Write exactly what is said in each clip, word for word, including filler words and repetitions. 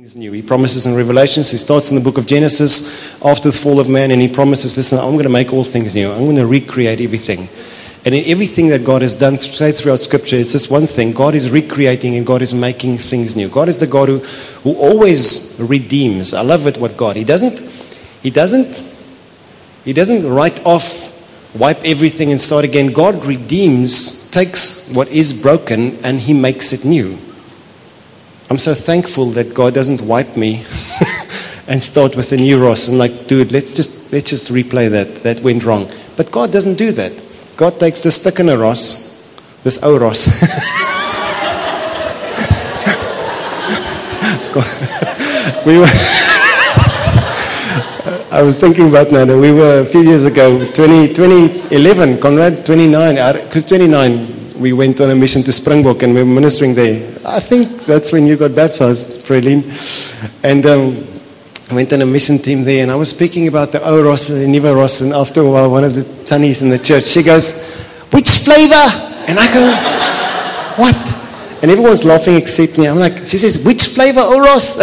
Things new. He promises in Revelations, he starts in the book of Genesis after the fall of man, and he promises, listen, I'm going to make all things new. I'm going to recreate everything. And in everything that God has done straight throughout Scripture, it's just one thing. God is recreating and God is making things new. God is the God who, who always redeems. I love it what God, he doesn't, he doesn't, he doesn't write off, wipe everything and start again. God redeems, takes what is broken and he makes it new. I'm so thankful that God doesn't wipe me and start with a new Ross and like, dude, let's just let's just replay that. That went wrong. But God doesn't do that. God takes this stick in a Ross, this old Ross. we were. I was thinking about that. We were a few years ago, twenty, twenty eleven, Conrad, twenty-nine, twenty-nine. We went on a mission to Springbok and we were ministering there. I think that's when you got baptized, Freeline. And um, I went on a mission team there and I was speaking about the old Ross and the Niva Ross. And after a while, one of the tannies in the church, she goes, which flavor? And I go, what? And everyone's laughing except me. I'm like, she says, which flavor, old Ross?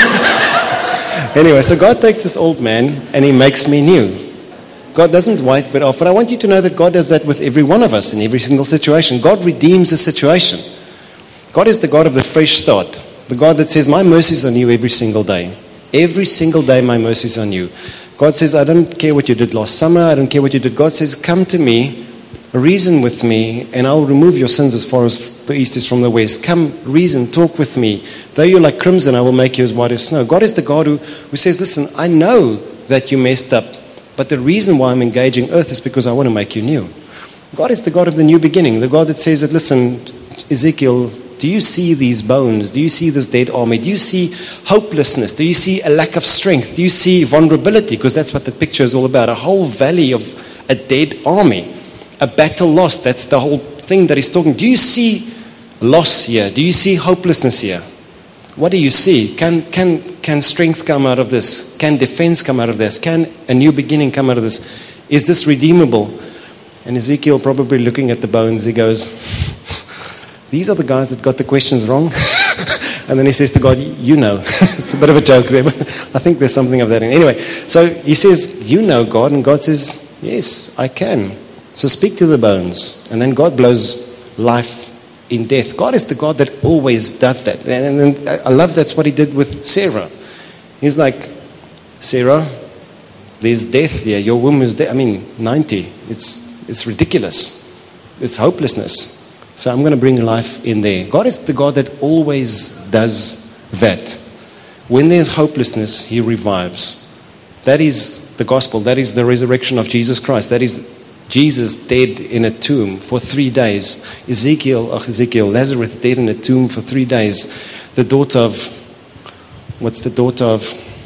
Anyway, so God takes this old man and he makes me new. God doesn't wipe it off, but I want you to know that God does that with every one of us in every single situation. God redeems a situation. God is the God of the fresh start. The God that says, my mercies are new every single day. Every single day my mercies are new. God says, I don't care what you did last summer. I don't care what you did. God says, come to me, reason with me, and I'll remove your sins as far as the east is from the west. Come, reason, talk with me. Though you're like crimson, I will make you as white as snow. God is the God who, who says, listen, I know that you messed up. But the reason why I'm engaging earth is because I want to make you new. God is the God of the new beginning. The God that says that, listen, Ezekiel, do you see these bones? Do you see this dead army? Do you see hopelessness? Do you see a lack of strength? Do you see vulnerability? Because that's what the picture is all about. A whole valley of a dead army. A battle lost. That's the whole thing that he's talking. Do you see loss here? Do you see hopelessness here? What do you see? Can can can strength come out of this? Can defense come out of this? Can a new beginning come out of this? Is this redeemable? And Ezekiel, probably looking at the bones, he goes, these are the guys that got the questions wrong. And then he says to God, you know. It's a bit of a joke there, but I think there's something of that in. Anyway, so he says, you know, God. And God says, yes, I can. So speak to the bones. And then God blows life in death. God is the God that always does that. And, and I love that's what he did with Sarah. He's like, Sarah, there's death here. Your womb is dead. I mean, ninety. It's it's ridiculous. It's hopelessness. So I'm going to bring life in there. God is the God that always does that. When there's hopelessness, he revives. That is the gospel. That is the resurrection of Jesus Christ. That is Jesus dead in a tomb for three days. Ezekiel, oh Ezekiel, Lazarus dead in a tomb for three days. The daughter of, what's the daughter of,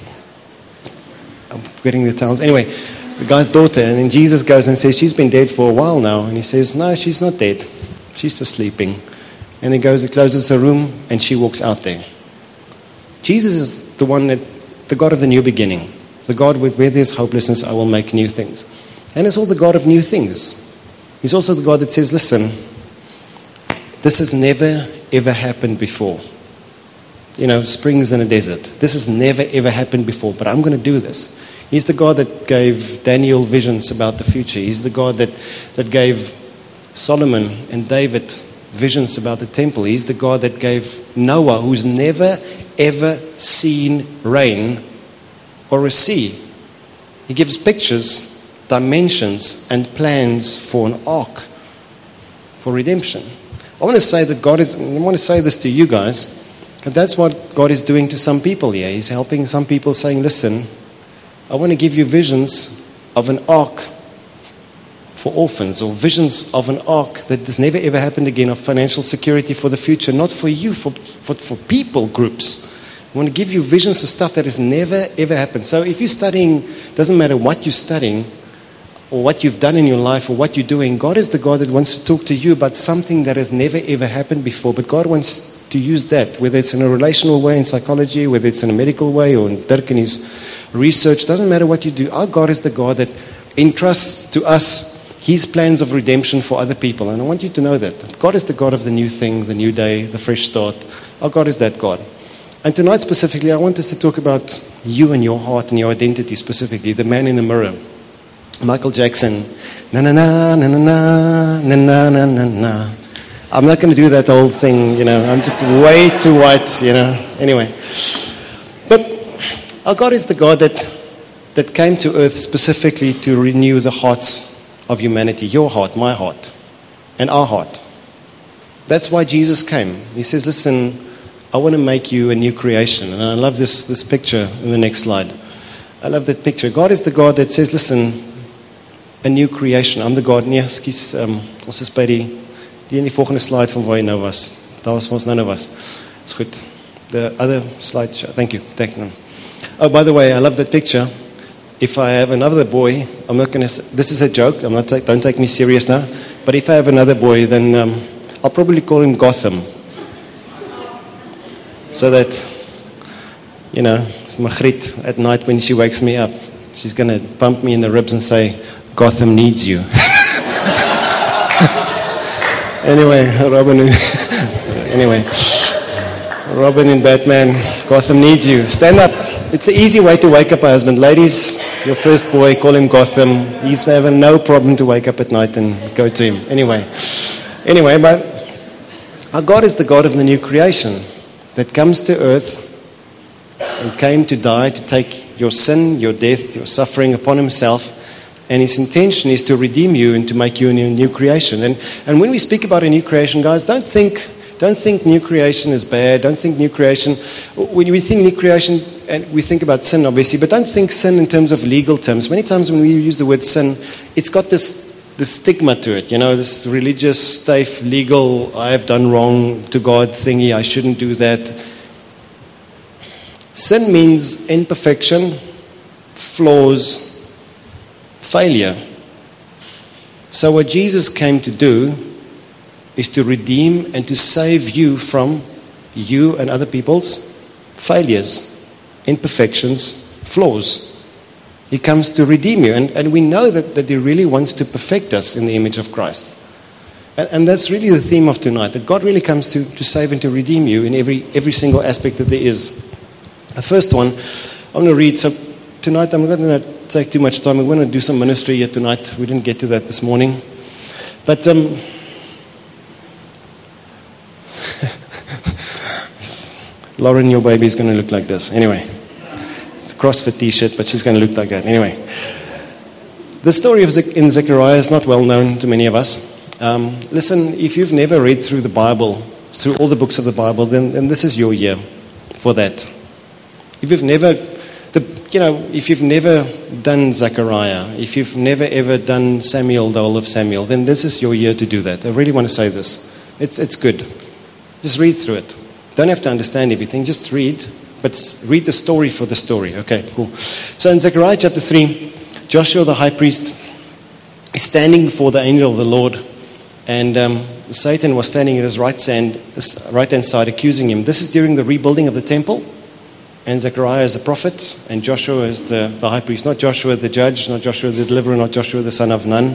I'm forgetting the towns. Anyway, the guy's daughter, and then Jesus goes and says, she's been dead for a while now. And he says, no, she's not dead. She's just sleeping. And he goes, he closes her room, and she walks out there. Jesus is the one that, the God of the new beginning. The God where there's hopelessness, I will make new things. And it's all the God of new things. He's also the God that says, listen, this has never, ever happened before. You know, springs in a desert. This has never, ever happened before, but I'm going to do this. He's the God that gave Daniel visions about the future. He's the God that, that gave Solomon and David visions about the temple. He's the God that gave Noah, who's never, ever seen rain or a sea. He gives pictures, dimensions and plans for an ark, for redemption. I want to say that God is, I want to say this to you guys, and that's what God is doing to some people here. He's helping some people saying, listen, I want to give you visions of an ark for orphans, or visions of an ark that has never ever happened again, of financial security for the future, not for you, for, for, for people groups. I want to give you visions of stuff that has never ever happened. So if you're studying, doesn't matter what you're studying, or what you've done in your life, or what you're doing, God is the God that wants to talk to you about something that has never ever happened before. But God wants to use that, whether it's in a relational way in psychology, whether it's in a medical way, or in Dirk and his research. Doesn't matter what you do. Our God is the God that entrusts to us his plans of redemption for other people. And I want you to know that. God is the God of the new thing, the new day, the fresh start. Our God is that God. And tonight specifically, I want us to talk about you and your heart and your identity specifically, the man in the mirror. Michael Jackson, na na na na na na na na na na. I'm not going to do that whole thing, you know. I'm just way too white, you know. Anyway, but our God is the God that that came to earth specifically to renew the hearts of humanity, your heart, my heart, and our heart. That's why Jesus came. He says, "Listen, I want to make you a new creation." And I love this this picture in the next slide. I love that picture. God is the God that says, "Listen, a new creation. I'm the God." Nee, skus, um, ons is by die die in die volgende slide van waar jy nou was. Daar was ons nou nou was. It's good. The other slide show. Thank you. Thank you. Oh, by the way, I love that picture. If I have another boy, I'm not going to. This is a joke. I'm not. Don't take me serious now. But if I have another boy, then um, I'll probably call him Gotham. So that, you know, Magritte at night when she wakes me up, she's going to bump me in the ribs and say, "Gotham needs you." Anyway, Robin. Anyway, Robin and Batman, Gotham needs you. Stand up. It's an easy way to wake up a husband. Ladies, your first boy, call him Gotham. He's having no problem to wake up at night and go to him. Anyway, anyway, but our God is the God of the new creation that comes to earth and came to die, to take your sin, your death, your suffering upon himself. And his intention is to redeem you and to make you a new, new creation. And and when we speak about a new creation, guys, don't think don't think new creation is bad. Don't think new creation. When we think new creation, and we think about sin, obviously, but don't think sin in terms of legal terms. Many times when we use the word sin, it's got this this stigma to it. You know, this religious, safe, legal, I have done wrong to God thingy. I shouldn't do that. Sin means imperfection, flaws, failure. So what Jesus came to do is to redeem and to save you from you and other people's failures, imperfections, flaws. He comes to redeem you. And, and we know that, that he really wants to perfect us in the image of Christ. And, and that's really the theme of tonight, that God really comes to, to save and to redeem you in every, every single aspect that there is. The first one, I'm going to read. So tonight I'm not going to take too much time. We're going to do some ministry here tonight. We didn't get to that this morning. But um, Lauren, your baby is going to look like this. Anyway, it's a CrossFit t-shirt, but she's going to look like that. Anyway, the story of Ze- in Zechariah is not well known to many of us. Um, listen, if you've never read through the Bible, through all the books of the Bible, then, then this is your year for that. If you've never The, you know, if you've never done Zechariah, if you've never ever done Samuel, the whole of Samuel, then this is your year to do that. I really want to say this. It's it's good. Just read through it. Don't have to understand everything. Just read, but read the story for the story. Okay, cool. So in Zechariah chapter three, Joshua the high priest is standing before the angel of the Lord, and um, Satan was standing at his right hand, right hand side, accusing him. This is during the rebuilding of the temple. And Zechariah is the prophet, and Joshua is the, the high priest. Not Joshua the judge, not Joshua the deliverer, not Joshua the son of Nun.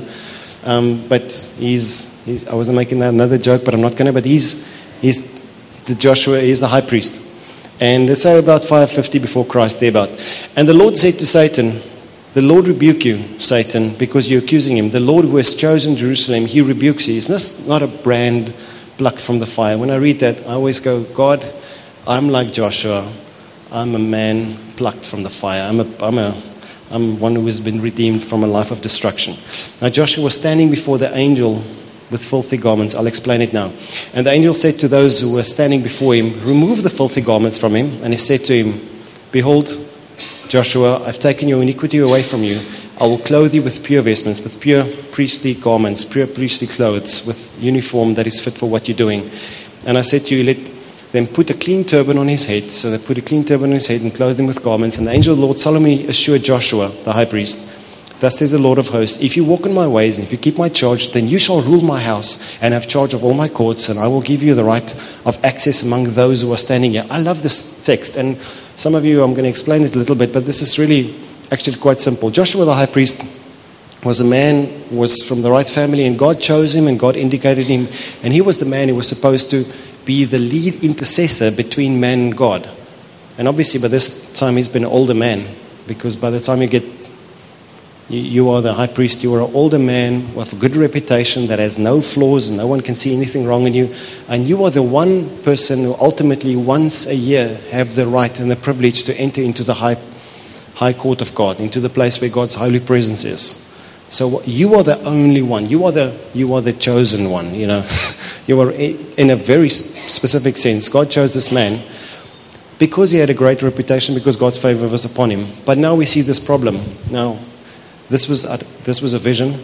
Um, but he's, he's, I wasn't making that another joke, but I'm not going to. But he's, he's the Joshua, he's the high priest. And so about five fifty before Christ, thereabout. And the Lord said to Satan, "The Lord rebuke you, Satan, because you're accusing him. The Lord who has chosen Jerusalem, he rebukes you." It's not a brand plucked from the fire. When I read that, I always go, God, I'm like Joshua. I'm a man plucked from the fire. I'm a, I'm a, I'm one who has been redeemed from a life of destruction. Now Joshua was standing before the angel with filthy garments. I'll explain it now. And the angel said to those who were standing before him, "Remove the filthy garments from him." And he said to him, "Behold, Joshua, I've taken your iniquity away from you. I will clothe you with pure vestments, with pure priestly garments, pure priestly clothes, with uniform that is fit for what you're doing. And I said to you, let them put a clean turban on his head." So they put a clean turban on his head and clothed him with garments. And the angel of the Lord solemnly assured Joshua, the high priest, "Thus says the Lord of hosts, if you walk in my ways, and if you keep my charge, then you shall rule my house and have charge of all my courts, and I will give you the right of access among those who are standing here." I love this text. And some of you, I'm going to explain it a little bit, but this is really actually quite simple. Joshua, the high priest, was a man, was from the right family, and God chose him and God indicated him. And he was the man who was supposed to be the lead intercessor between man and God. And obviously by this time he's been an older man, because by the time you get, you, you are the high priest, you are an older man with a good reputation that has no flaws and no one can see anything wrong in you. And you are the one person who ultimately once a year have the right and the privilege to enter into the high, high court of God, into the place where God's holy presence is. So you are the only one. You are the you are the chosen one. You know, you are in a very specific sense. God chose this man because he had a great reputation, because God's favor was upon him. But now we see this problem. Now, this was a, this was a vision,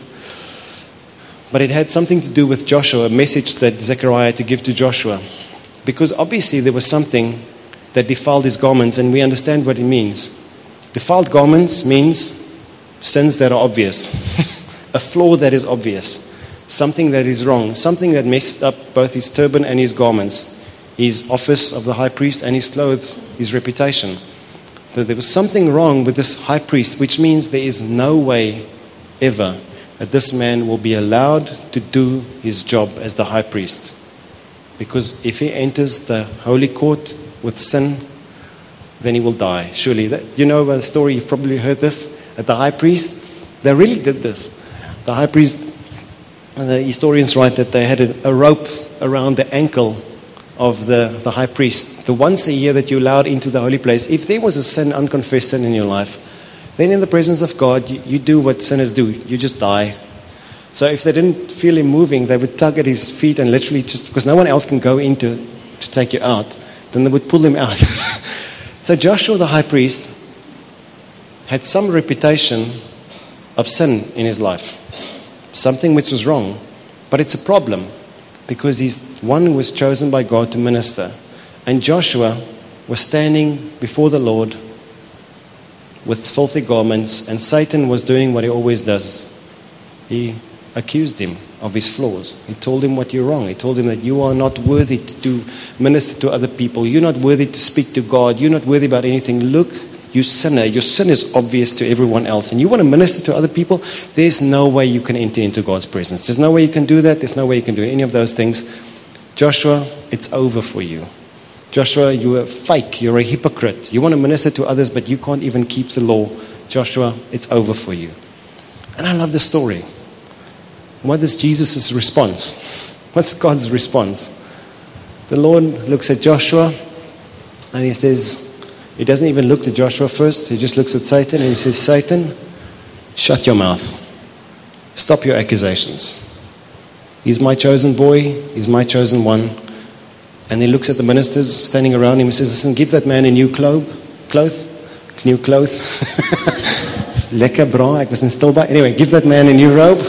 but it had something to do with Joshua, a message that Zechariah had to give to Joshua, because obviously there was something that defiled his garments, and we understand what it means. Defiled garments means sins that are obvious, a flaw that is obvious, something that is wrong, something that messed up both his turban and his garments, his office of the high priest and his clothes, his reputation. That there was something wrong with this high priest, which means there is no way ever that this man will be allowed to do his job as the high priest. Because if he enters the holy court with sin, then he will die, surely. That, you know the story, you've probably heard this. At the high priest, they really did this. The high priest, the historians write that they had a, a rope around the ankle of the, the high priest. The once a year that you're allowed into the holy place, if there was a sin, unconfessed sin in your life, then in the presence of God, you, you do what sinners do. You just die. So if they didn't feel him moving, they would tug at his feet and literally just, because no one else can go in to, to take you out, then they would pull him out. So Joshua the high priest had some reputation of sin in his life, something which was wrong, but it's a problem because he's one who was chosen by God to minister. And Joshua was standing before the Lord with filthy garments, and Satan was doing what he always does. He accused him of his flaws. He told him what you're wrong. He told him that you are not worthy to do, minister to other people. You're not worthy to speak to God. You're not worthy about anything. Look, you sinner. Your sin is obvious to everyone else. And you want to minister to other people? There's no way you can enter into God's presence. There's no way you can do that. There's no way you can do any of those things. Joshua, it's over for you. Joshua, you're a fake. You're a hypocrite. You want to minister to others, but you can't even keep the law. Joshua, it's over for you. And I love the story. What is Jesus' response? What's God's response? The Lord looks at Joshua and he says, he doesn't even look to Joshua first. He just looks at Satan and he says, Satan, shut your mouth. Stop your accusations. He's my chosen boy. He's my chosen one. And he looks at the ministers standing around him and says, listen, give that man a new cloth. Cloth? New cloth. Lekker bra, ek was in stil by. Anyway, give that man a new robe.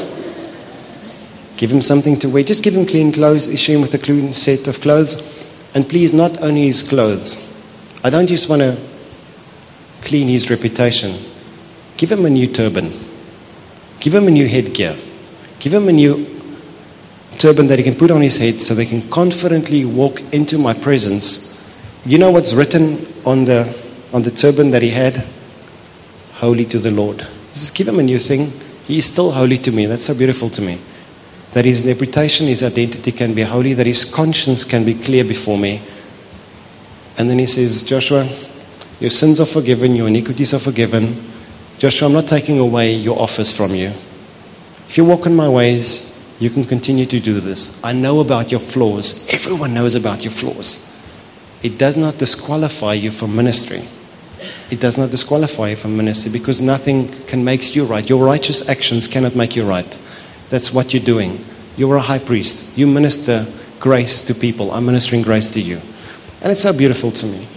Give him something to wear. Just give him clean clothes. Issue him with a clean set of clothes. And please, not only his clothes. I don't just want to clean his reputation. Give him a new turban. Give him a new headgear. Give him a new turban that he can put on his head so they can confidently walk into my presence. You know what's written on the on the turban that he had? Holy to the Lord. Just give him a new thing. He is still holy to me. That's so beautiful to me. That his reputation, his identity can be holy, that his conscience can be clear before me. And then he says, Joshua, your sins are forgiven, your iniquities are forgiven. Joshua, I'm not taking away your office from you. If you walk in my ways, you can continue to do this. I know about your flaws. Everyone knows about your flaws. It does not disqualify you from ministry. It does not disqualify you from ministry because nothing can make you right. Your righteous actions cannot make you right. That's what you're doing. You're a high priest. You minister grace to people. I'm ministering grace to you. And it's so beautiful to me.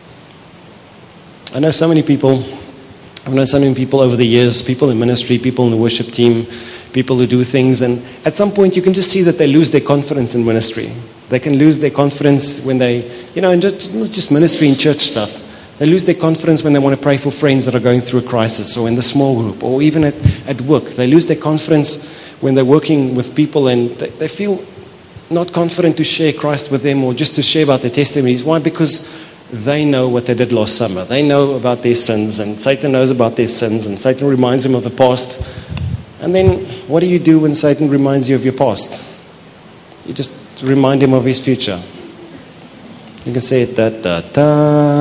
I know so many people, I've known so many people over the years, people in ministry, people in the worship team, people who do things, and at some point you can just see that they lose their confidence in ministry. They can lose their confidence when they, you know, and just, not just ministry and church stuff. They lose their confidence when they want to pray for friends that are going through a crisis, or in the small group, or even at, at work. They lose their confidence when they're working with people and they, they feel not confident to share Christ with them or just to share about their testimonies. Why? Because they know what they did last summer. They know about their sins, and Satan knows about their sins, and Satan reminds them of the past. And then what do you do when Satan reminds you of your past? You just remind him of his future. You can say it, da, da, da.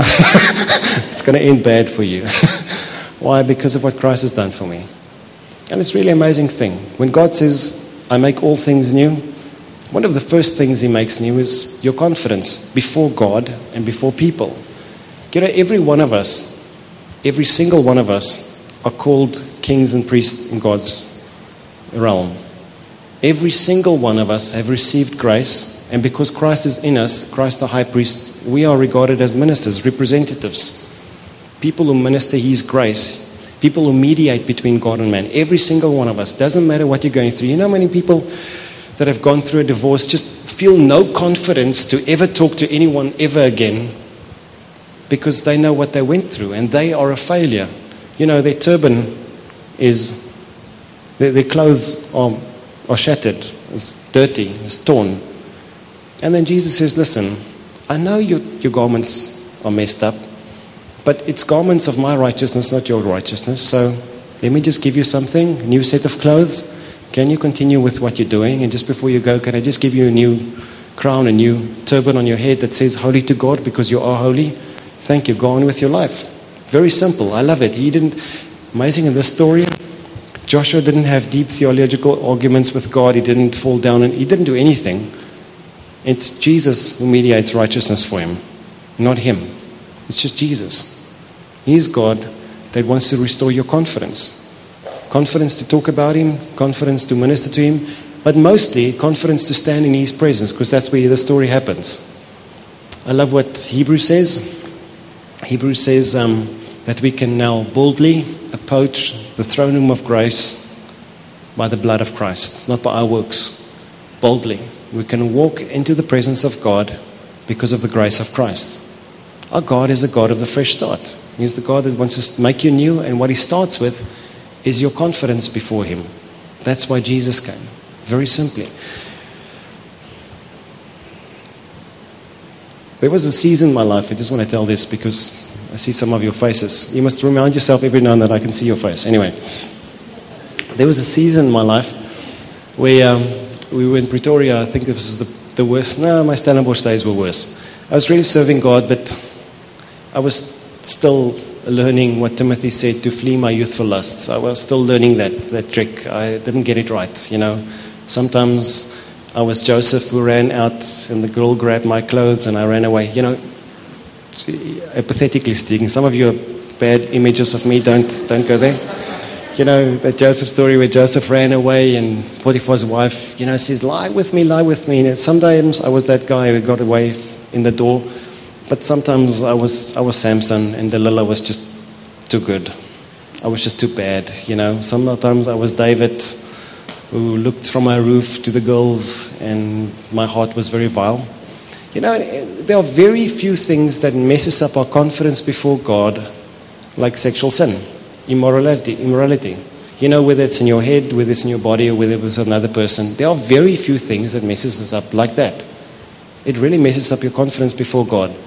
It's going to end bad for you. Why? Because of what Christ has done for me. And it's really an amazing thing. When God says, I make all things new, one of the first things he makes new is your confidence before God and before people. You know, every one of us, every single one of us are called kings and priests in God's realm. Every single one of us have received grace, and because Christ is in us, Christ the high priest, we are regarded as ministers, representatives, people who minister his grace, people who mediate between God and man. Every single one of us. Doesn't matter what you're going through. You know how many people that have gone through a divorce just feel no confidence to ever talk to anyone ever again because they know what they went through and they are a failure. You know, their turban is, their, their clothes are, are shattered, it's dirty, it's torn. And then Jesus says, listen, I know your, your garments are messed up, but it's garments of my righteousness, not your righteousness. So let me just give you something, a new set of clothes. Can you continue with what you're doing? And just before you go, can I just give you a new crown, a new turban on your head that says holy to God because you are holy? Thank you. Go on with your life. Very simple. I love it. He didn't, amazing in this story, Joshua didn't have deep theological arguments with God. He didn't fall down and he didn't do anything. It's Jesus who mediates righteousness for him, not him. It's just Jesus. He's God that wants to restore your confidence. Confidence to talk about him, confidence to minister to him, but mostly confidence to stand in his presence, because that's where the story happens. I love what Hebrews says. Hebrews says um, that we can now boldly approach the throne room of grace by the blood of Christ, not by our works. Boldly. We can walk into the presence of God because of the grace of Christ. Our God is the God of the fresh start. He's the God that wants to make you new, and what he starts with is your confidence before him. That's why Jesus came. Very simply. There was a season in my life, I just want to tell this because I see some of your faces. You must remind yourself every now and then I can see your face. Anyway, there was a season in my life where um, we were in Pretoria. I think it was the, the worst. No, my Stellenbosch days were worse. I was really serving God, but I was still learning what Timothy said, to flee my youthful lusts. I was still learning that, that trick. I didn't get it right, you know. Sometimes I was Joseph who ran out and the girl grabbed my clothes and I ran away. You know, pathetically speaking, some of you have bad images of me. Don't, don't go there. You know, that Joseph story where Joseph ran away and Potiphar's wife, you know, says, lie with me, lie with me. And sometimes I was that guy who got away in the door. But sometimes I was I was Samson and Delilah was just too good. I was just too bad, you know. Sometimes I was David who looked from my roof to the girls and my heart was very vile. You know, there are very few things that messes up our confidence before God like sexual sin, immorality, immorality. You know, whether it's in your head, whether it's in your body, or whether it was another person. There are very few things that messes us up like that. It really messes up your confidence before God.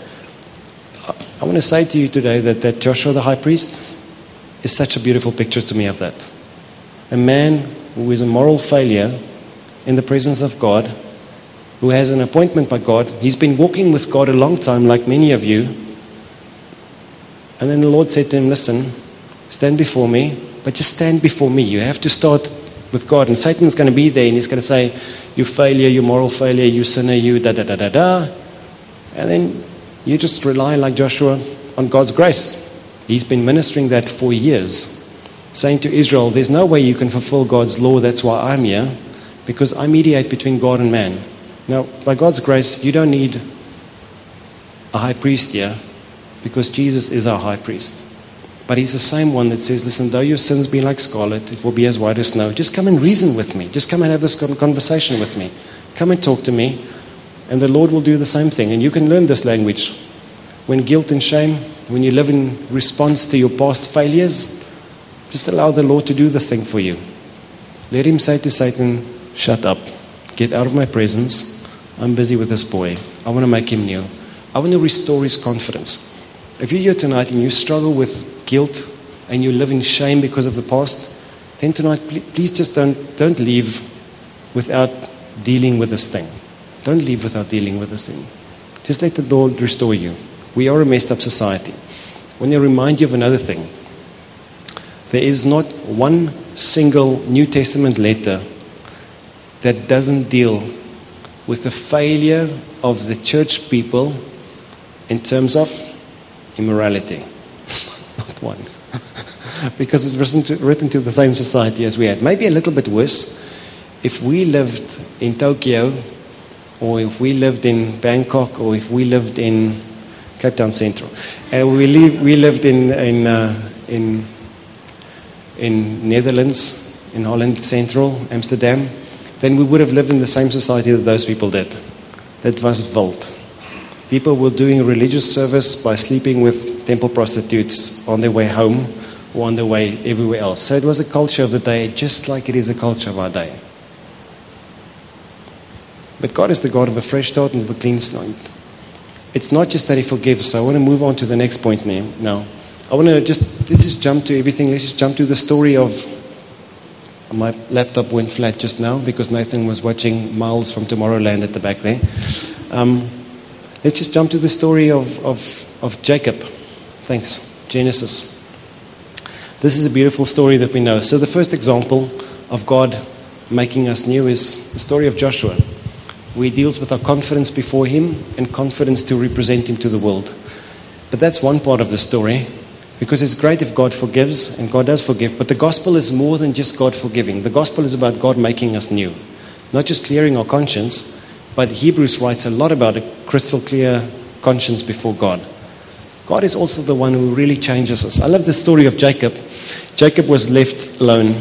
I want to say to you today that, that Joshua the high priest is such a beautiful picture to me of that. A man who is a moral failure in the presence of God, who has an appointment by God. He's been walking with God a long time, like many of you. And then the Lord said to him, listen, stand before me, but just stand before me. You have to start with God. And Satan's going to be there and he's going to say, you failure, you moral failure, you sinner, you da da da da da. And then you just rely, like Joshua, on God's grace. He's been ministering that for years, saying to Israel, there's no way you can fulfill God's law, that's why I'm here, because I mediate between God and man. Now, by God's grace, you don't need a high priest here, because Jesus is our high priest. But he's the same one that says, listen, though your sins be like scarlet, it will be as white as snow. Just come and reason with me. Just come and have this conversation with me. Come and talk to me. And the Lord will do the same thing. And you can learn this language. When guilt and shame, when you live in response to your past failures, just allow the Lord to do this thing for you. Let him say to Satan, shut up. Get out of my presence. I'm busy with this boy. I want to make him new. I want to restore his confidence. If you're here tonight and you struggle with guilt and you live in shame because of the past, then tonight, please just don't, don't leave without dealing with this thing. Don't leave without dealing with this thing. Just let the Lord restore you. We are a messed up society. I want to remind you of another thing. There is not one single New Testament letter that doesn't deal with the failure of the church people in terms of immorality. Not one. Because it's written to, written to the same society as we had. Maybe a little bit worse. If we lived in Tokyo, or if we lived in Bangkok, or if we lived in Cape Town Central, and we, live, we lived in in, uh, in in Netherlands, in Holland Central, Amsterdam, then we would have lived in the same society that those people did. That was wild. People were doing religious service by sleeping with temple prostitutes on their way home or on their way everywhere else. So it was a culture of the day, just like it is a culture of our day. But God is the God of a fresh start and of a clean slate. It's not just that He forgives. So I want to move on to the next point now. I want to just, let's just jump to everything. Let's just jump to the story of, my laptop went flat just now because Nathan was watching Miles from Tomorrowland at the back there. Um, let's just jump to the story of, of, of Jacob. Thanks. Genesis. This is a beautiful story that we know. So the first example of God making us new is the story of Joshua, where He deals with our confidence before Him and confidence to represent Him to the world. But that's one part of the story, because it's great if God forgives, and God does forgive, but the gospel is more than just God forgiving. The gospel is about God making us new, not just clearing our conscience, but Hebrews writes a lot about a crystal clear conscience before God. God is also the one who really changes us. I love the story of Jacob. Jacob was left alone.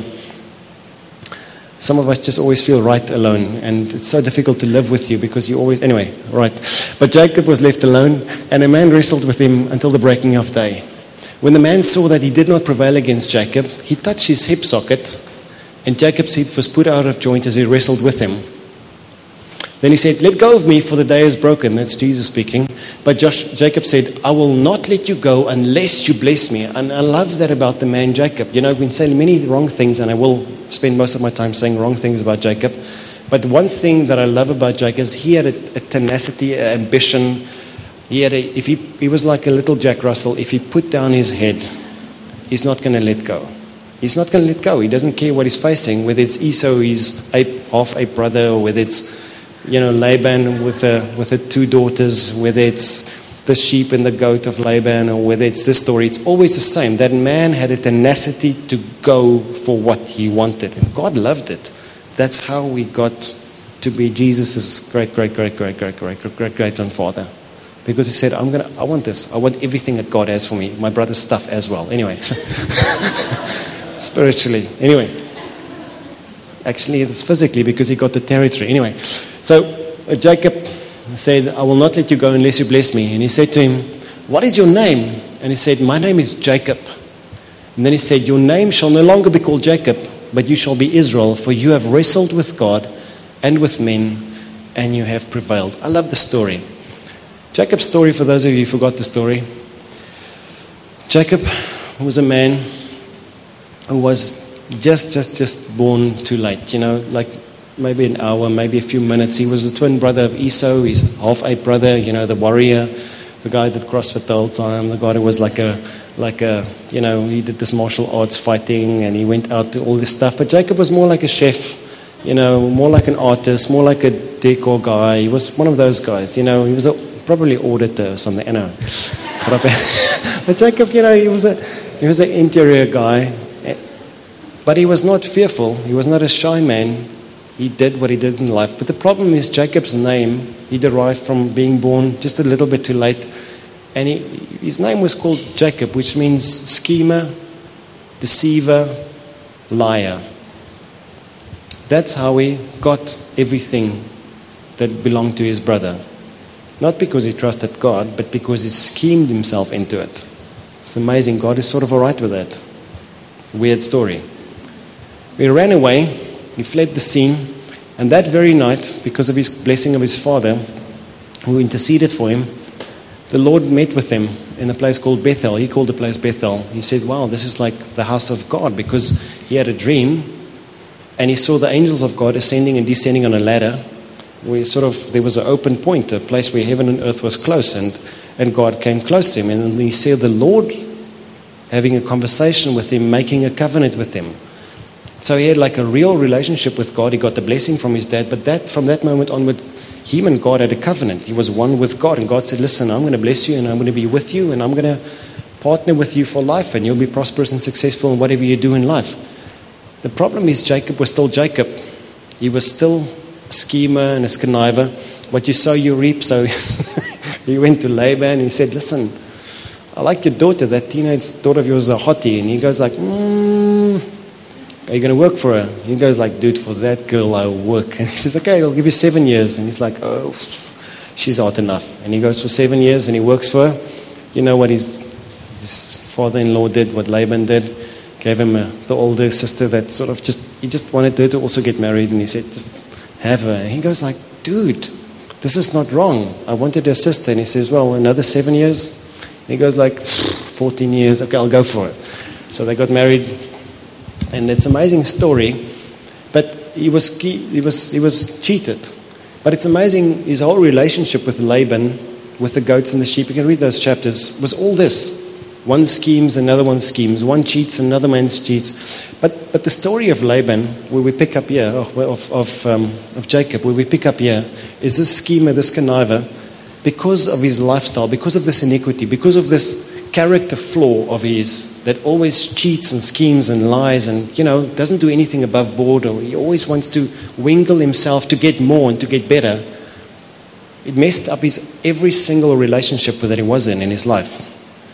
Some of us just always feel right alone, and it's so difficult to live with you because you always, anyway, right. But Jacob was left alone, and a man wrestled with him until the breaking of day. When the man saw that he did not prevail against Jacob, he touched his hip socket, and Jacob's hip was put out of joint as he wrestled with him. Then he said, "Let go of me, for the day is broken." That's Jesus speaking. But Josh, Jacob said, "I will not let you go unless you bless me." And I love that about the man Jacob. You know, I've been saying many wrong things, and I will spend most of my time saying wrong things about Jacob. But one thing that I love about Jacob is he had a, a tenacity, an ambition. He had a, if he, he was like a little Jack Russell. If he put down his head, he's not going to let go. He's not going to let go. He doesn't care what he's facing, whether it's Esau, his ape, half-ape brother, or whether it's, you know, Laban with the, with the two daughters, whether it's the sheep and the goat of Laban, or whether it's this story. It's always the same. That man had a tenacity to go for what he wanted, and God loved it. That's how we got to be Jesus' great, great, great, great, great, great, great, great, great grandfather. Because he said, I'm gonna, I want this. I want everything that God has for me. My brother's stuff as well. Anyway. Spiritually. Anyway. Actually, it's physically because he got the territory. Anyway. So, uh, Jacob said, "I will not let you go unless you bless me." And he said to him, "What is your name?" And he said, "My name is Jacob." And then he said, "Your name shall no longer be called Jacob, but you shall be Israel, for you have wrestled with God and with men, and you have prevailed." I love the story. Jacob's story, for those of you who forgot the story, Jacob was a man who was just, just, just born too late, you know, like maybe an hour, maybe a few minutes. He was the twin brother of Esau, his half-ape brother, you know, the warrior, the guy that CrossFit the whole time, the guy who was like a, like a, you know, he did this martial arts fighting, and he went out to all this stuff. But Jacob was more like a chef, you know, more like an artist, more like a decor guy. He was one of those guys, you know, he was a probably auditor or something, I know. But Jacob, you know, he was a he was an interior guy, but he was not fearful. He was not a shy man. He did what he did in life. But the problem is Jacob's name, he derived from being born just a little bit too late. And he, his name was called Jacob, which means schemer, deceiver, liar. That's how he got everything that belonged to his brother. Not because he trusted God, but because he schemed himself into it. It's amazing. God is sort of all right with that. Weird story. He ran away. He fled the scene. And that very night, because of his blessing of his father, who interceded for him, the Lord met with him in a place called Bethel. He called the place Bethel. He said, wow, this is like the house of God, because he had a dream and he saw the angels of God ascending and descending on a ladder. we sort of, there was an open point, a place where heaven and earth was close, and, and God came close to him. And he saw the Lord having a conversation with him, making a covenant with him. So he had like a real relationship with God. He got the blessing from his dad, but that from that moment onward, him and God had a covenant. He was one with God, and God said, listen, I'm going to bless you, and I'm going to be with you, and I'm going to partner with you for life, and you'll be prosperous and successful in whatever you do in life. The problem is Jacob was still Jacob. He was still a schemer and a conniver. What you sow, you reap. So he went to Laban and he said, listen, I like your daughter. That teenage daughter of yours is a hottie. And he goes like, mm, are you going to work for her? He goes like, dude, for that girl I'll work. And he says, okay, I'll give you seven years. And he's like, oh, she's hot enough. And he goes for seven years and he works for her. You know what his, his father-in-law did, what Laban did? Gave him a, the older sister that sort of just, he just wanted her to also get married, and he said, just have her. And he goes like, dude, this is not wrong. I wanted her sister. And he says, well, another seven years? And he goes like, fourteen years. Okay, I'll go for it. So they got married, and it's an amazing story. But he was, he was, he was cheated. But it's amazing, his whole relationship with Laban, with the goats and the sheep, you can read those chapters, was all this. One schemes, another one schemes. One cheats, another man cheats. But but the story of Laban, where we pick up here, of of of, um, of Jacob, where we pick up here, is this schemer, this conniver, because of his lifestyle, because of this iniquity, because of this character flaw of his that always cheats and schemes and lies and, you know, doesn't do anything above board, or he always wants to wingle himself to get more and to get better. It messed up his every single relationship that he was in in his life.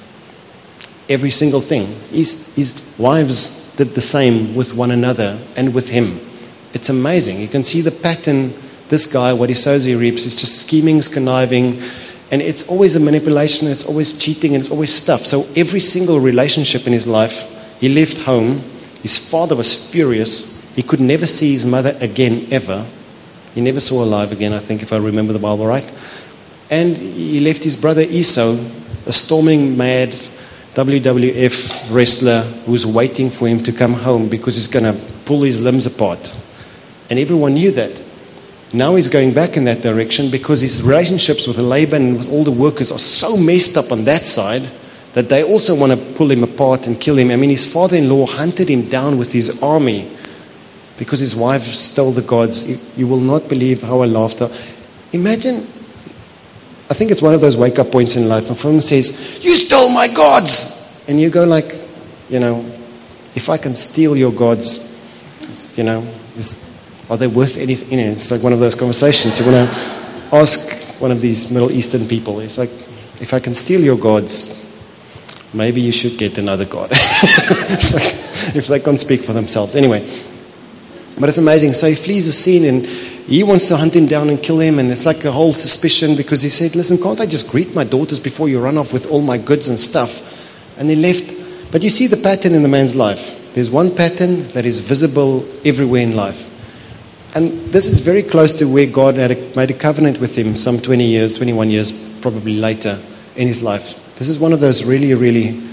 Every single thing. His, his wives did the same with one another and with him. It's amazing. You can see the pattern. This guy, what he sows, he reaps. It's just scheming, conniving, and it's always a manipulation. It's always cheating, and it's always stuff. So every single relationship in his life, he left home. His father was furious. He could never see his mother again, ever. He never saw her alive again, I think, if I remember the Bible right. And he left his brother Esau, a storming, mad W W F wrestler who's waiting for him to come home because he's going to pull his limbs apart. And everyone knew that. Now he's going back in that direction because his relationships with Laban and with all the workers are so messed up on that side that they also want to pull him apart and kill him. I mean, his father-in-law hunted him down with his army because his wife stole the gods. You, you will not believe how I laughed. Imagine... I think it's one of those wake-up points in life. When someone says, you stole my gods! And you go like, you know, if I can steal your gods, you know, is, are they worth anything? You know, it's like one of those conversations. You want to ask one of these Middle Eastern people. It's like, if I can steal your gods, maybe you should get another god. It's like, if they can't speak for themselves. Anyway, but it's amazing. So he flees the scene, and he wants to hunt him down and kill him, and it's like a whole suspicion because he said, listen, can't I just greet my daughters before you run off with all my goods and stuff? And he left. But you see the pattern in the man's life. There's one pattern that is visible everywhere in life. And this is very close to where God had a, made a covenant with him some twenty years, twenty-one years probably later in his life. This is one of those really, really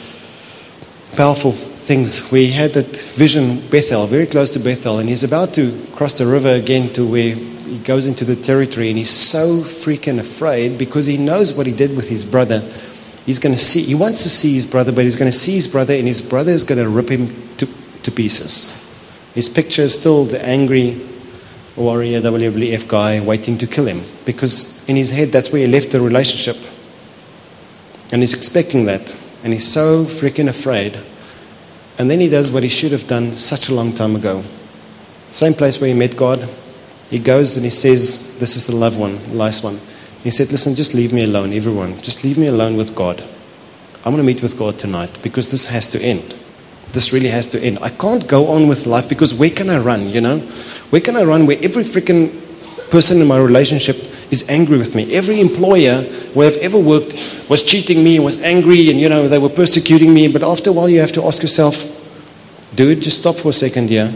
powerful things where he had that vision, Bethel, very close to Bethel, and he's about to cross the river again to where he goes into the territory, and he's so freaking afraid because he knows what he did with his brother. He's going to see, he wants to see his brother, but he's going to see his brother, and his brother is going to rip him to, to pieces. His picture is still the angry warrior W W F guy waiting to kill him, because in his head that's where he left the relationship, and he's expecting that, and he's so freaking afraid. And then he does what he should have done such a long time ago. Same place where he met God. He goes and he says, this is the loved one, the last one. He said, listen, just leave me alone, everyone. Just leave me alone with God. I'm going to meet with God tonight because this has to end. This really has to end. I can't go on with life because where can I run, you know? Where can I run where every freaking person in my relationship is angry with me? Every employer where I've ever worked was cheating me, was angry, and, you know, they were persecuting me. But after a while, you have to ask yourself, dude, just stop for a second here.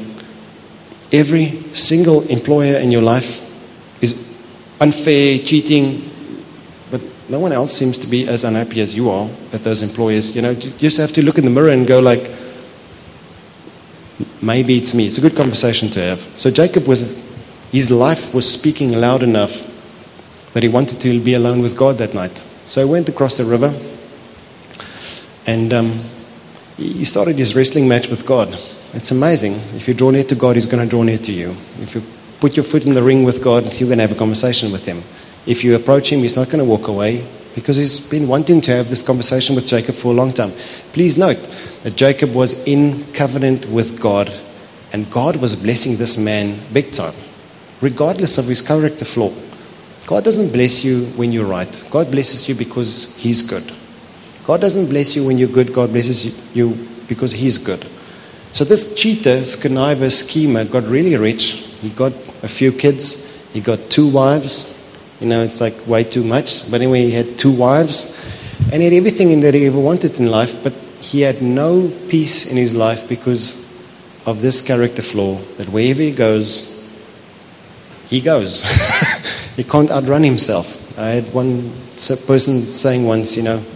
Every single employer in your life is unfair, cheating, but no one else seems to be as unhappy as you are at those employers. You know, you just have to look in the mirror and go like, maybe it's me. It's a good conversation to have. So Jacob was His life was speaking loud enough that he wanted to be alone with God that night. So he went across the river, and um, he started his wrestling match with God. It's amazing. If you draw near to God, He's going to draw near to you. If you put your foot in the ring with God, you're going to have a conversation with Him. If you approach Him, He's not going to walk away, because He's been wanting to have this conversation with Jacob for a long time. Please note that Jacob was in covenant with God, and God was blessing this man big time, regardless of his character flaw. God doesn't bless you when you're right. God blesses you because He's good. God doesn't bless you when you're good. God blesses you because He's good. So this cheater, conniver, schemer got really rich. He got a few kids. He got two wives. You know, it's like way too much. But anyway, he had two wives. And he had everything in that he ever wanted in life. But he had no peace in his life because of this character flaw, that wherever he goes, he goes. He can't outrun himself. I had one person saying once, you know,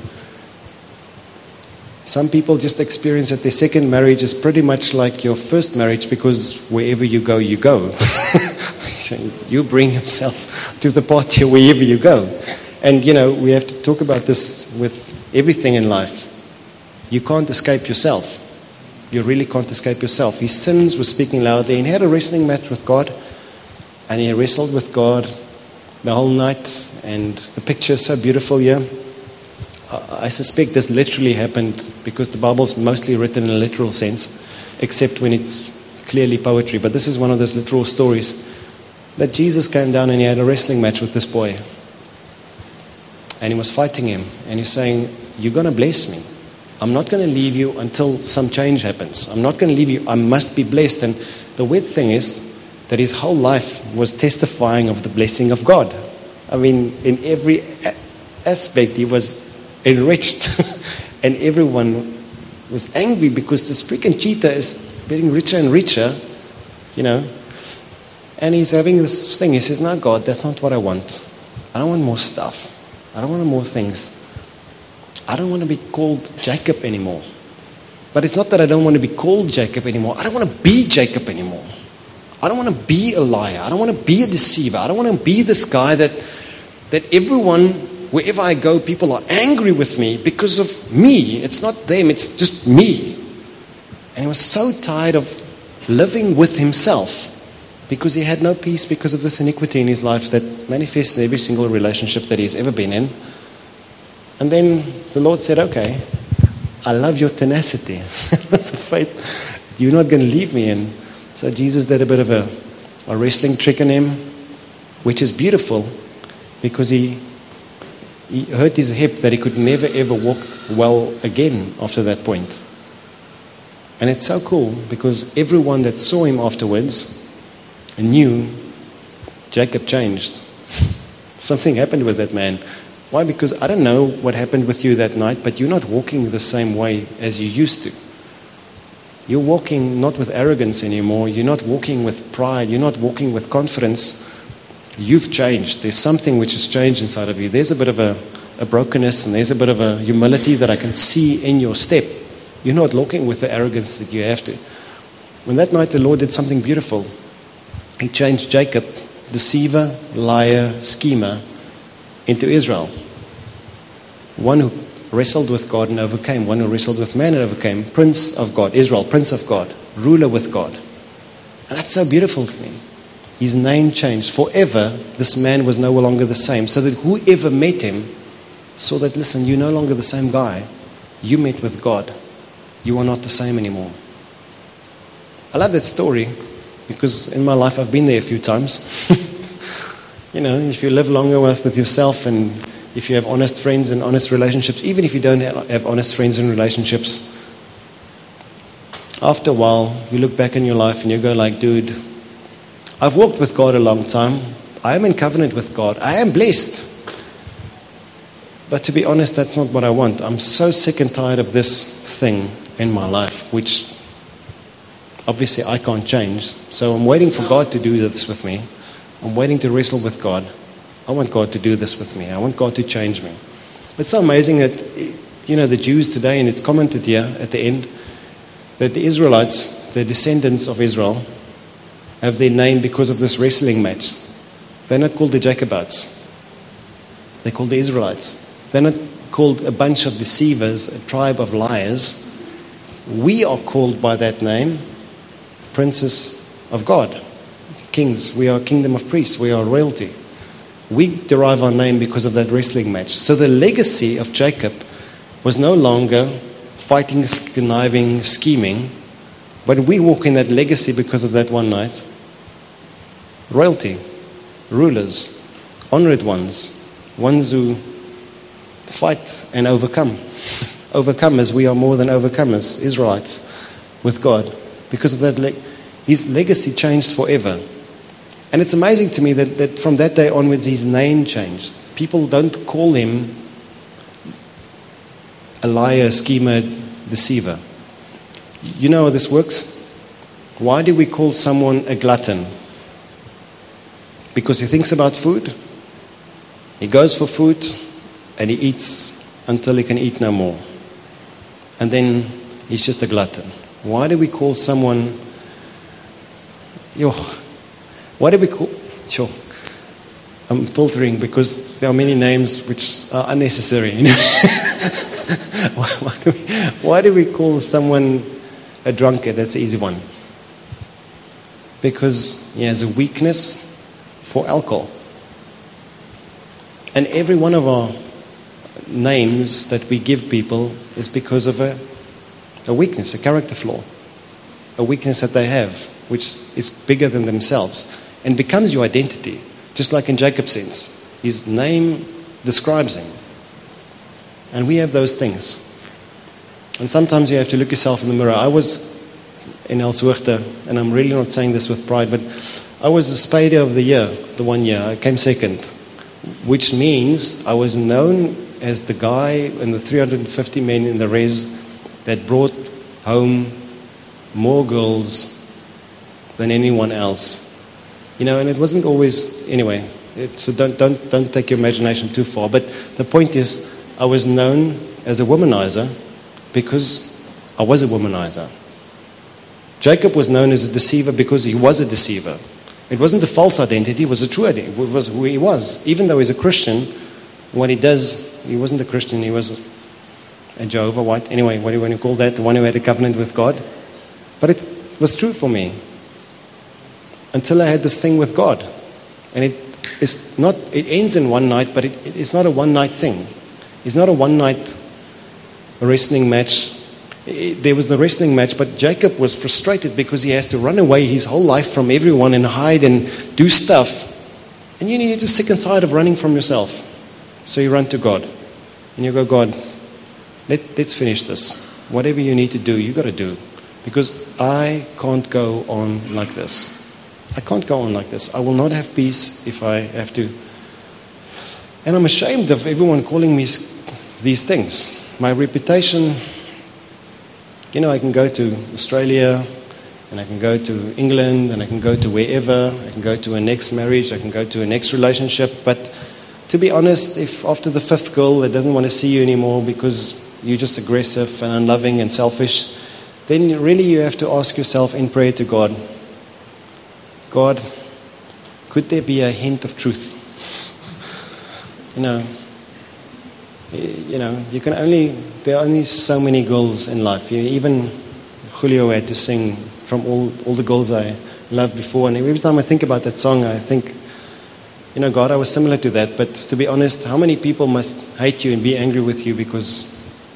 some people just experience that their second marriage is pretty much like your first marriage, because wherever you go, you go. So you bring yourself to the party wherever you go. And, you know, we have to talk about this with everything in life. You can't escape yourself. You really can't escape yourself. His sins were speaking loudly. And he had a wrestling match with God. And he wrestled with God the whole night. And the picture is so beautiful here. I suspect this literally happened because the Bible's mostly written in a literal sense, except when it's clearly poetry. But this is one of those literal stories that Jesus came down and he had a wrestling match with this boy. And he was fighting him. And he's saying, you're going to bless me. I'm not going to leave you until some change happens. I'm not going to leave you. I must be blessed. And the weird thing is that his whole life was testifying of the blessing of God. I mean, in every aspect, he was enriched. And everyone was angry because this freaking cheater is getting richer and richer, you know. And he's having this thing. He says, no, God, that's not what I want. I don't want more stuff. I don't want more things. I don't want to be called Jacob anymore. But it's not that I don't want to be called Jacob anymore. I don't want to be Jacob anymore. I don't want to be a liar. I don't want to be a deceiver. I don't want to be this guy that, that everyone, wherever I go, people are angry with me because of me. It's not them, it's just me. And he was so tired of living with himself because he had no peace because of this iniquity in his life that manifests in every single relationship that he's ever been in. And then the Lord said, okay, I love your tenacity, the faith. You're not going to leave me. And so Jesus did a bit of a, a wrestling trick on him, which is beautiful because he, he hurt his hip that he could never ever walk well again after that point. And it's so cool because everyone that saw him afterwards knew Jacob changed. Something happened with that man. Why? Because I don't know what happened with you that night, but you're not walking the same way as you used to. You're walking not with arrogance anymore. You're not walking with pride. You're not walking with confidence. You've changed. There's something which has changed inside of you. There's a bit of a, a brokenness and there's a bit of a humility that I can see in your step. You're not walking with the arrogance that you have to. When that night the Lord did something beautiful. He changed Jacob, deceiver, liar, schemer, into Israel. One who wrestled with God and overcame. One who wrestled with man and overcame. Prince of God. Israel, Prince of God. Ruler with God. And that's so beautiful to me. His name changed. Forever, this man was no longer the same. So that whoever met him saw that, listen, you're no longer the same guy. You met with God. You are not the same anymore. I love that story because in my life I've been there a few times. You know, if you live longer with, with yourself and if you have honest friends and honest relationships, even if you don't have, have honest friends and relationships, after a while, you look back in your life and you go like, dude, I've walked with God a long time. I am in covenant with God. I am blessed. But to be honest, that's not what I want. I'm so sick and tired of this thing in my life, which obviously I can't change. So I'm waiting for God to do this with me. I'm waiting to wrestle with God. I want God to do this with me. I want God to change me. It's so amazing that, you know, the Jews today, and it's commented here at the end, that the Israelites, the descendants of Israel, have their name because of this wrestling match. They're not called the Jacobites. They're called the Israelites. They're not called a bunch of deceivers, a tribe of liars. We are called by that name, princes of God, kings. We are a kingdom of priests. We are royalty. We derive our name because of that wrestling match. So the legacy of Jacob was no longer fighting, conniving, scheming, but we walk in that legacy because of that one night. Royalty, rulers, honored ones, ones who fight and overcome. Overcomers, we are more than overcomers, Israelites, with God. Because of that, le- his legacy changed forever. And it's amazing to me that, that from that day onwards, his name changed. People don't call him a liar, schemer, deceiver. You know how this works? Why do we call someone a glutton? Because he thinks about food. He goes for food and he eats until he can eat no more. And then he's just a glutton. Why do we call someone... Yo, why do we call... Sure. I'm filtering because there are many names which are unnecessary. You know? why, why, do we, why do we call someone a drunkard? That's an easy one. Because he has a weakness for alcohol. And every one of our names that we give people is because of a, a weakness, a character flaw, a weakness that they have, which is bigger than themselves, and becomes your identity. Just like in Jacob's sense, his name describes him. And we have those things. And sometimes you have to look yourself in the mirror. I was in Elshoogte, and I'm really not saying this with pride, but I was the Spader of the year, the one year. I came second, which means I was known as the guy and the three hundred fifty men in the res that brought home more girls than anyone else. You know, and it wasn't always, anyway, it, so don't, don't, don't take your imagination too far. But the point is, I was known as a womanizer because I was a womanizer. Jacob was known as a deceiver because he was a deceiver. It wasn't a false identity, it was a true identity. It was who he was. Even though he's a Christian, what he does, he wasn't a Christian, he was a Jehovah, what? Anyway, what do you want to call that? The one who had a covenant with God. But it was true for me. Until I had this thing with God. And it is not, it ends in one night, but it, it's not a one night thing. It's not a one night wrestling match. It, there was the wrestling match, but Jacob was frustrated because he has to run away his whole life from everyone and hide and do stuff. And you know, you're just sick and tired of running from yourself. So you run to God. And you go, God, let, let's finish this. Whatever you need to do, you got to do. Because I can't go on like this. I can't go on like this. I will not have peace if I have to. And I'm ashamed of everyone calling me these things. My reputation, you know, I can go to Australia, and I can go to England, and I can go to wherever. I can go to a next marriage, I can go to a next relationship. But to be honest, if after the fifth girl that doesn't want to see you anymore because you're just aggressive and unloving and selfish, then really you have to ask yourself in prayer to God, God, could there be a hint of truth? You know, you know, you can only, there are only so many girls in life. You, even Julio had to sing from all, all the girls I loved before. And every time I think about that song, I think, you know, God, I was similar to that. But to be honest, how many people must hate you and be angry with you because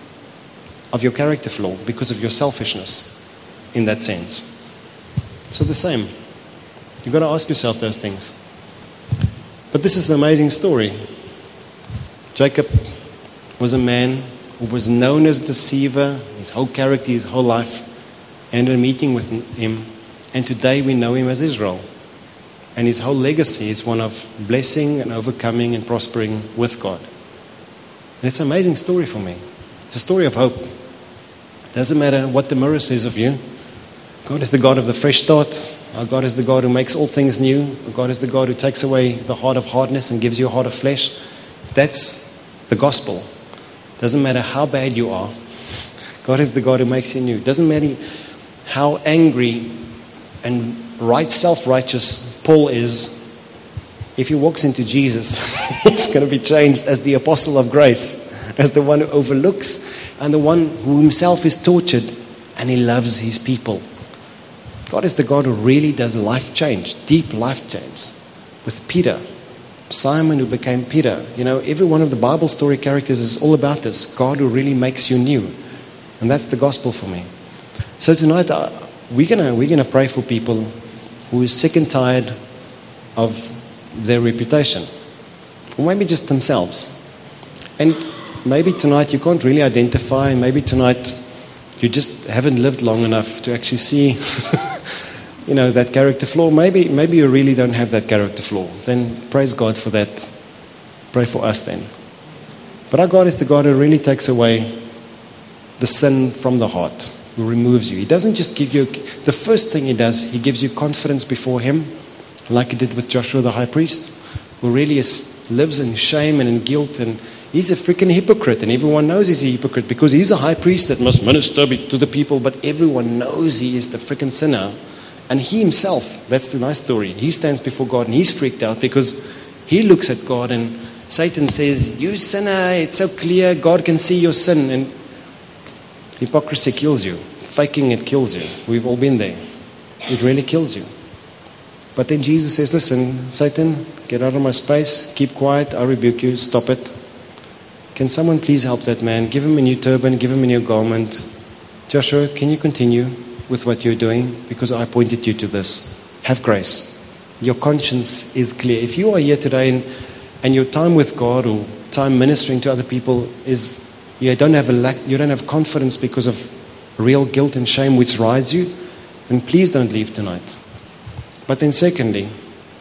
of your character flaw, because of your selfishness in that sense? So the same. You've got to ask yourself those things. But this is an amazing story. Jacob was a man who was known as a deceiver, his whole character, his whole life, and a meeting with him. And today we know him as Israel. And his whole legacy is one of blessing and overcoming and prospering with God. And it's an amazing story for me. It's a story of hope. It doesn't matter what the mirror says of you. God is the God of the fresh start. Our God is the God who makes all things new. Our God is the God who takes away the heart of hardness and gives you a heart of flesh. That's the gospel. Doesn't matter how bad you are. God is the God who makes you new. Doesn't matter how angry and right, self-righteous Paul is, if he walks into Jesus, he's going to be changed as the apostle of grace, as the one who overlooks and the one who himself is tortured and he loves his people. God is the God who really does life change, deep life change. With Peter, Simon who became Peter. You know, every one of the Bible story characters is all about this. God who really makes you new. And that's the gospel for me. So tonight, uh, we're going we're gonna pray for people who are sick and tired of their reputation. Or maybe just themselves. And maybe tonight you can't really identify. Maybe tonight you just haven't lived long enough to actually see you know, that character flaw. Maybe maybe you really don't have that character flaw. Then praise God for that. Pray for us then. But our God is the God who really takes away the sin from the heart, who removes you. He doesn't just give you, the first thing he does, he gives you confidence before him, like he did with Joshua the high priest, who really is, lives in shame and in guilt, and he's a freaking hypocrite, and everyone knows he's a hypocrite because he's a high priest that must minister to the people, but everyone knows he is the freaking sinner. And he himself, that's the nice story, he stands before God and he's freaked out because he looks at God and Satan says, you sinner, it's so clear, God can see your sin. And hypocrisy kills you. Faking it kills you. We've all been there. It really kills you. But then Jesus says, listen, Satan, get out of my space, keep quiet, I rebuke you, stop it. Can someone please help that man? Give him a new turban, give him a new garment. Joshua, can you continue with what you're doing? Because I pointed you to this. Have grace. Your conscience is clear. If you are here today and, and your time with God or time ministering to other people is, you don't have a lack, you don't have confidence because of real guilt and shame which rides you, then please don't leave tonight. But then secondly,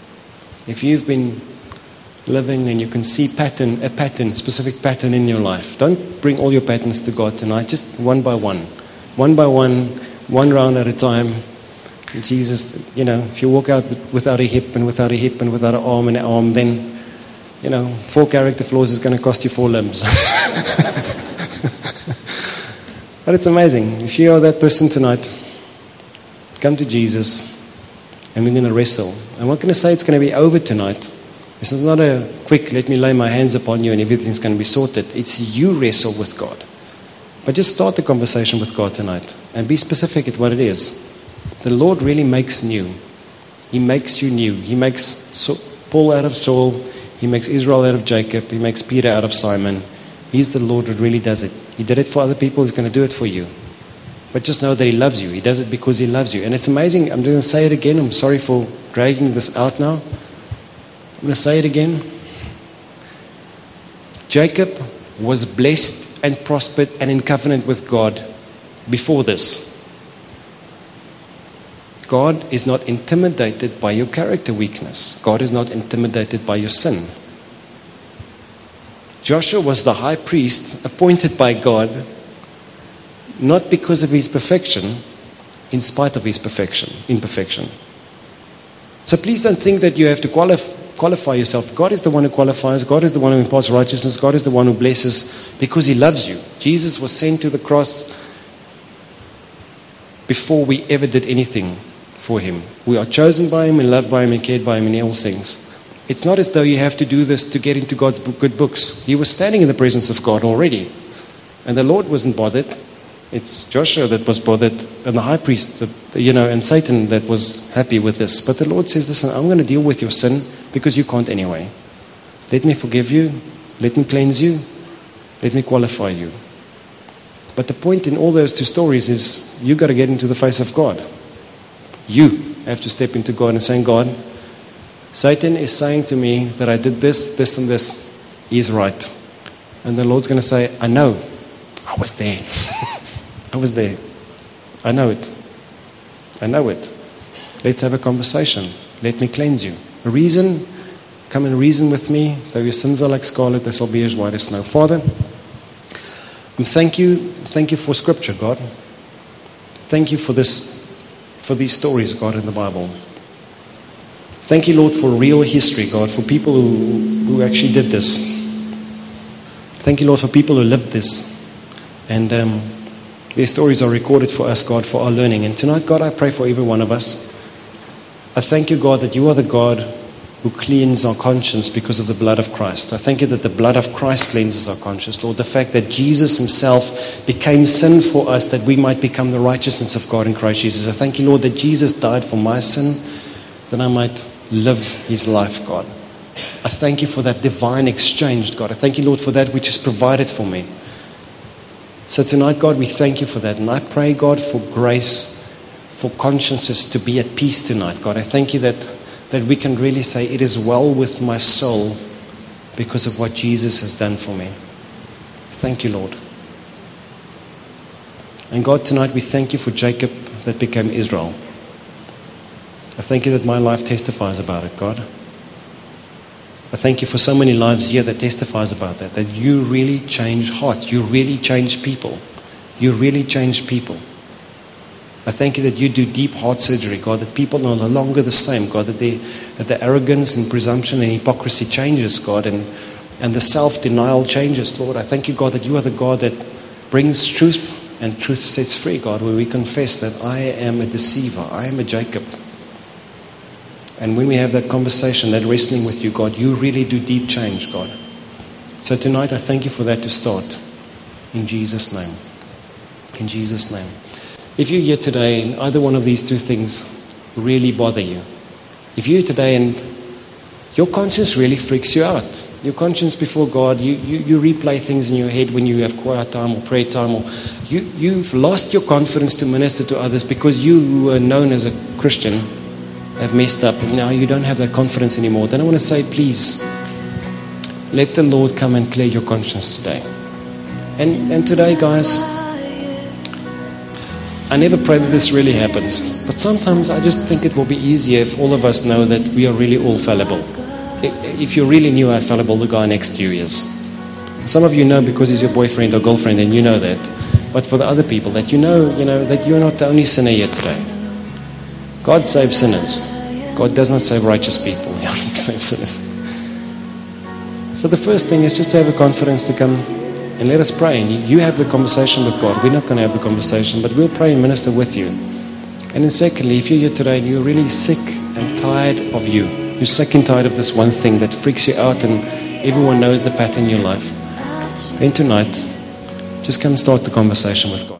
if you've been living and you can see pattern, a pattern, specific pattern in your life, don't bring all your patterns to God tonight, just one by one. One by one, one round at a time. Jesus, you know, if you walk out without a hip and without a hip and without an arm and an arm, then, you know, four character flaws is going to cost you four limbs. But it's amazing. If you are that person tonight, come to Jesus and we're going to wrestle. I'm not going to say it's going to be over tonight. This is not a quick, let me lay my hands upon you and everything's going to be sorted. It's you wrestle with God. But just start the conversation with God tonight and be specific at what it is. The Lord really makes new. He makes you new. He makes Paul out of Saul. He makes Israel out of Jacob. He makes Peter out of Simon. He's the Lord that really does it. He did it for other people. He's going to do it for you. But just know that He loves you. He does it because He loves you. And it's amazing. I'm going to say it again. I'm sorry for dragging this out now. I'm going to say it again. Jacob was blessed and prospered and in covenant with God before this. God is not intimidated by your character weakness. God is not intimidated by your sin. Joshua was the high priest appointed by God, not because of his perfection, in spite of his perfection, imperfection. So please don't think that you have to qualify qualify yourself. God is the one who qualifies. God is the one who imparts righteousness. God is the one who blesses because He loves you. Jesus was sent to the cross before we ever did anything for Him. We are chosen by Him and loved by Him and cared by Him in all things. It's not as though you have to do this to get into God's good books. He was standing in the presence of God already. And the Lord wasn't bothered. It's Joshua that was bothered and the high priest, that, you know, and Satan that was happy with this. But the Lord says, listen, I'm going to deal with your sin because you can't anyway. Let me forgive you. Let me cleanse you. Let me qualify you. But the point in all those two stories is you got to get into the face of God. You have to step into God and say, God, Satan is saying to me that I did this, this and this. He is right. And the Lord's going to say, I know. I was there. I was there. I know it. I know it. Let's have a conversation. Let me cleanse you. A reason, come and reason with me. Though your sins are like scarlet, they shall be as white as snow. Father, thank you. Thank you for Scripture, God. Thank you for this, for these stories, God, in the Bible. Thank you, Lord, for real history, God, for people who, who actually did this. Thank you, Lord, for people who lived this. And um, their stories are recorded for us, God, for our learning. And tonight, God, I pray for every one of us I thank you, God, that you are the God who cleans our conscience because of the blood of Christ. I thank you that the blood of Christ cleanses our conscience, Lord. The fact that Jesus himself became sin for us, that we might become the righteousness of God in Christ Jesus. I thank you, Lord, that Jesus died for my sin, that I might live his life, God. I thank you for that divine exchange, God. I thank you, Lord, for that which is provided for me. So tonight, God, we thank you for that. And I pray, God, for grace, for consciences to be at peace tonight, God. I thank you that, that we can really say, it is well with my soul because of what Jesus has done for me. Thank you, Lord. And God, tonight we thank you for Jacob that became Israel. I thank you that my life testifies about it, God. I thank you for so many lives here that testifies about that, that you really change hearts. You really change people. You really change people. I thank you that you do deep heart surgery, God, that people are no longer the same, God, that, they, that the arrogance and presumption and hypocrisy changes, God, and, and the self-denial changes, Lord. I thank you, God, that you are the God that brings truth, and truth sets free, God, where we confess that I am a deceiver, I am a Jacob. And when we have that conversation, that wrestling with you, God, you really do deep change, God. So tonight, I thank you for that to start. In Jesus' name. In Jesus' name. If you're here today and either one of these two things really bother you, if you're here today and your conscience really freaks you out, your conscience before God, you, you, you replay things in your head when you have quiet time or prayer time, or you, you've lost your confidence to minister to others because you who were known as a Christian have messed up and now you don't have that confidence anymore, then I want to say, please, let the Lord come and clear your conscience today. And, and today, guys, I never pray that this really happens, but sometimes I just think it will be easier if all of us know that we are really all fallible. If you really knew how fallible the guy next to you is. Some of you know because he's your boyfriend or girlfriend and you know that. But for the other people, that you know, you know, that you're not the only sinner here today. God saves sinners. God does not save righteous people. He only saves sinners. So the first thing is just to have a confidence to come and let us pray. And you have the conversation with God. We're not going to have the conversation, but we'll pray and minister with you. And then secondly, if you're here today and you're really sick and tired of you, you're sick and tired of this one thing that freaks you out and everyone knows the pattern in your life, then tonight, just come start the conversation with God.